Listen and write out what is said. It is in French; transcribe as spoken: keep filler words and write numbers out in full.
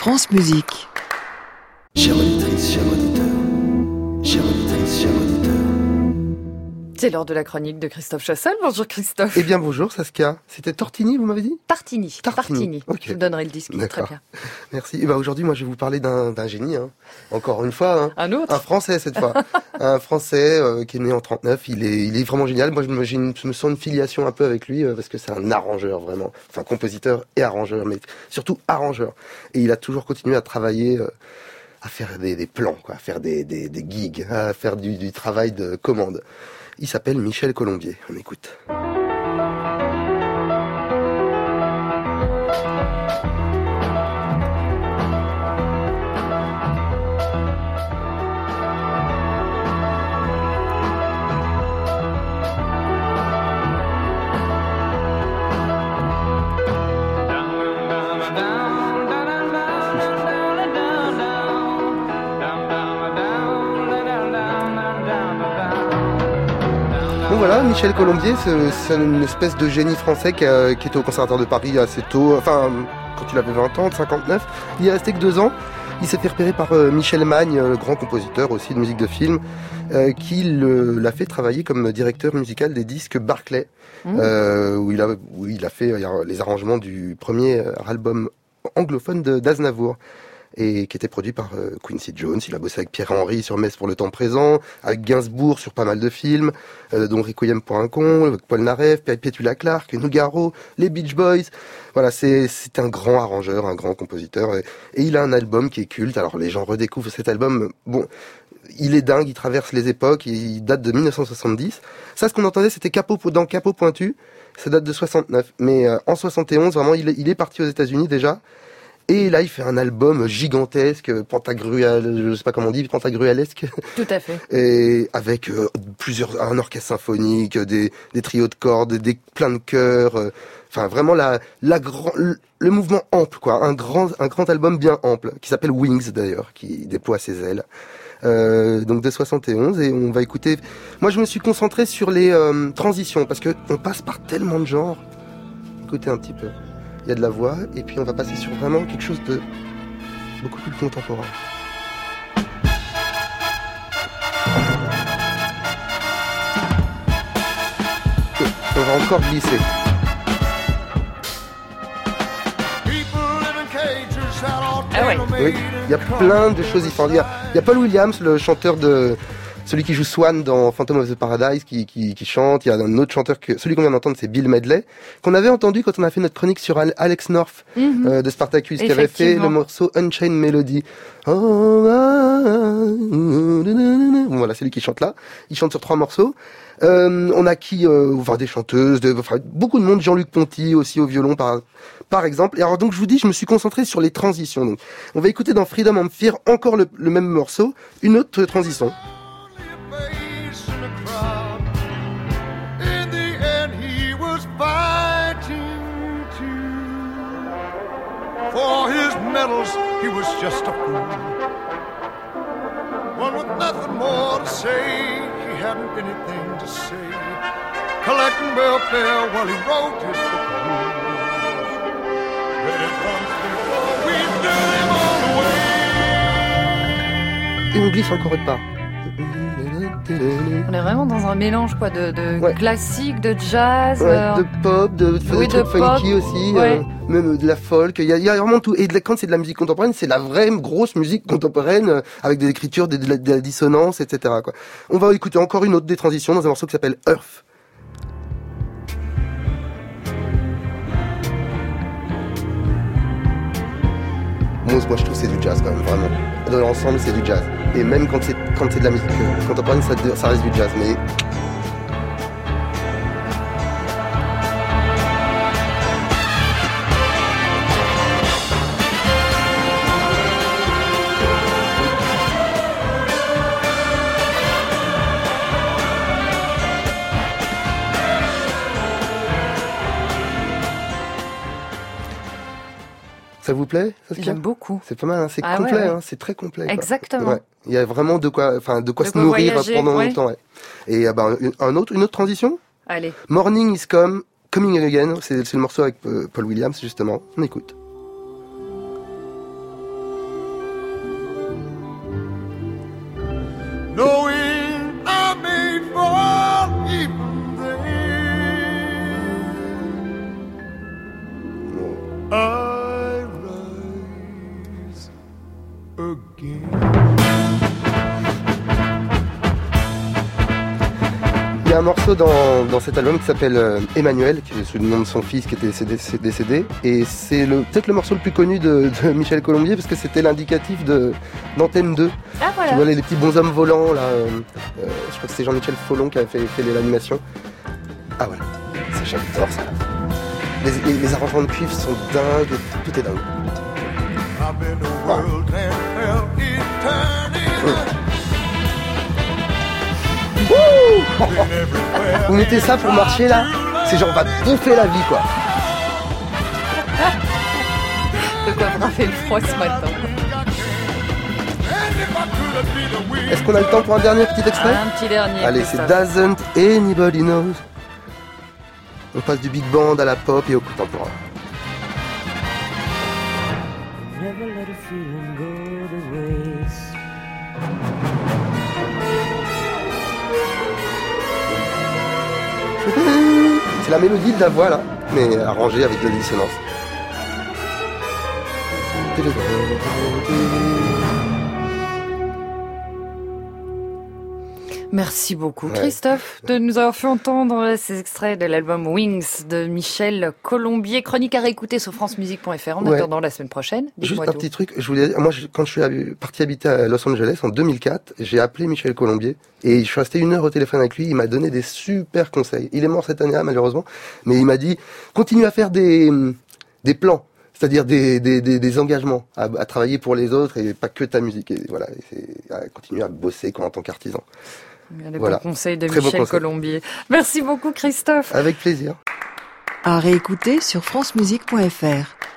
France Musique. Chère auditrice, chère auditeur, chère auditrice, chère auditeur. C'est l'heure de la chronique de Christophe Chassal. Bonjour Christophe. Eh bien bonjour Saskia. C'était Tortini, vous m'avez dit ? Tartini. Tartini. Tartini. Okay. Je vous donnerai le disque. D'accord. Très bien. Merci. Et ben aujourd'hui, moi, je vais vous parler d'un, d'un génie. Hein. Encore une fois. Hein. Un autre. Un Français cette fois. Un Français euh, qui est né en trente-neuf. Il est, il est vraiment génial. Moi, je me, j'ai une, je me sens une filiation un peu avec lui euh, parce que c'est un arrangeur vraiment. Enfin, compositeur et arrangeur, mais surtout arrangeur. Et il a toujours continué à travailler. Euh, à faire des, des plans, quoi, à faire des, des, des gigs, à faire du, du travail de commande. Il s'appelle Michel Colombier. On écoute. Donc voilà, Michel Colombier, c'est, c'est une espèce de génie français qui, a, qui était au Conservatoire de Paris assez tôt, enfin quand il avait vingt ans, cinquante-neuf. Il est resté que deux ans. Il s'est fait repérer par euh, Michel Magne, le grand compositeur aussi de musique de film, euh, qui le, l'a fait travailler comme directeur musical des disques Barclay, mmh. euh, où, il a, où il a fait euh, les arrangements du premier album anglophone de, d'Aznavour. Et qui était produit par euh, Quincy Jones. Il a bossé avec Pierre Henry sur Messe pour le temps présent, avec Gainsbourg sur pas mal de films, euh, dont Requiem pour un con, avec Paul Naref, Petula Clark, Nougaro, les Beach Boys. Voilà, c'est, c'est un grand arrangeur, un grand compositeur. Et, et il a un album qui est culte. Alors les gens redécouvrent cet album. Bon, il est dingue, il traverse les époques, il date de dix-neuf cent soixante-dix. Ça, ce qu'on entendait, c'était Capot, dans Capot Pointu. Ça date de soixante-neuf. Mais euh, en soixante et onze, vraiment, il est, il est parti aux États-Unis déjà. Et là, il fait un album gigantesque, pentagruel, je sais pas comment on dit, pentagruelesque. Tout à fait. Et avec euh, plusieurs, un orchestre symphonique, des, des trios de cordes, des plein de chœurs. Euh, enfin, vraiment la, la grand, le, le mouvement ample, quoi. Un grand, un grand album bien ample, qui s'appelle Wings d'ailleurs, qui déploie ses ailes. Euh, donc de soixante et onze, et on va écouter. Moi, je me suis concentré sur les euh, transitions parce que on passe par tellement de genres. Écoutez un petit peu. Il y a de la voix, et puis on va passer sur vraiment quelque chose de beaucoup plus contemporain. On va encore glisser. Ah ouais. Oui, il y a plein de choses différentes. Il y a, il y a Paul Williams, le chanteur de... Celui qui joue Swan dans Phantom of the Paradise, qui, qui, qui chante. Il y a un autre chanteur que, celui qu'on vient d'entendre, c'est Bill Medley, qu'on avait entendu quand on a fait notre chronique sur Alex North, mm-hmm. euh, de Spartacus, qui avait fait le morceau Unchained Melody. Oh, ah, voilà, c'est lui qui chante là. Il chante sur trois morceaux. Euh, on a qui, euh, enfin, des chanteuses, de, enfin, beaucoup de monde. Jean-Luc Ponty aussi au violon, par, par exemple. Et alors, donc, je vous dis, je me suis concentré sur les transitions. Donc, on va écouter dans Freedom and Fear encore le, le même morceau, une autre transition. For his medals, he was just a fool. One with nothing more to say, he hadn't anything to say. Collecting welfare while he wrote his book of rules. But it comes before we knew him all the way. Et on glisse encore une part. On est vraiment dans un mélange quoi de, de ouais. classique, de jazz, ouais, euh... de pop, de, de, oui, de, de funky pop. aussi, ouais. euh, même de la folk. Il y a, il y a vraiment tout. Et de, quand c'est de la musique contemporaine, c'est la vraie grosse musique contemporaine euh, avec des écritures, de, de, la, de la dissonance, et cetera. Quoi. On va écouter encore une autre des transitions dans un morceau qui s'appelle Earth. Moi, moi, je trouve que c'est du jazz quand même, vraiment. Dans l'ensemble, c'est du jazz. Et même quand c'est, quand c'est de la musique contemporaine, ça, ça reste du jazz. Mais ça vous plaît, Saskia ? J'aime beaucoup. C'est pas mal, hein, c'est ah, complet, ouais, ouais. Hein, c'est très complet. Exactement. Ouais. Il y a vraiment de quoi, enfin, de quoi de se quoi nourrir voyager, pendant ouais. longtemps. Ouais. Et bah, un autre, une autre transition. Allez. Morning is come, coming again. C'est, c'est le morceau avec euh, Paul Williams justement. On écoute. a un morceau dans, dans cet album qui s'appelle euh, Emmanuel, qui est sous le nom de son fils qui était décédé, décédé. Et c'est le, peut-être le morceau le plus connu de, de Michel Colombier parce que c'était l'indicatif de, d'Antenne deux. Ah, voilà. Tu vois les, les petits bonshommes volants là. Euh, euh, je crois que c'est Jean-Michel Follon qui avait fait, fait l'animation. Ah voilà, c'est j'adore ça. Les, les, les arrangements de cuivre sont dingues, et tout est dingue. Ah. Vous mettez ça pour marcher là, c'est genre on va bouffer la vie quoi. De quoi frapper le froid ce matin. Est-ce qu'on a le temps pour un dernier petit extrait? Un petit dernier. Allez, c'est Doesn't Anybody Knows. On passe du big band à la pop et au contemporain. Never let a feeling go to waste. C'est la mélodie de la voix là, mais arrangée avec de la dissonance. Merci beaucoup Ouais. Christophe de nous avoir fait entendre ces extraits de l'album Wings de Michel Colombier. Chronique à réécouter sur francemusique point f r en Ouais. attendant la semaine prochaine. Juste Dites-moi un tout. petit truc, je voulais, moi je- quand je suis hab- parti habiter à Los Angeles en deux mille quatre, j'ai appelé Michel Colombier et je suis resté une heure au téléphone avec lui, il m'a donné des super conseils. Il est mort cette année-là malheureusement, mais il m'a dit continue à faire des, des plans. C'est-à-dire des, des, des, des engagements à, à travailler pour les autres et pas que ta musique. Et voilà, et c'est, à continuer à bosser quoi, en tant qu'artisan. Les Voilà. bons conseils de Très bon Michel conseil. Colombier. Merci beaucoup Christophe. Avec plaisir. À réécouter sur francemusique point f r.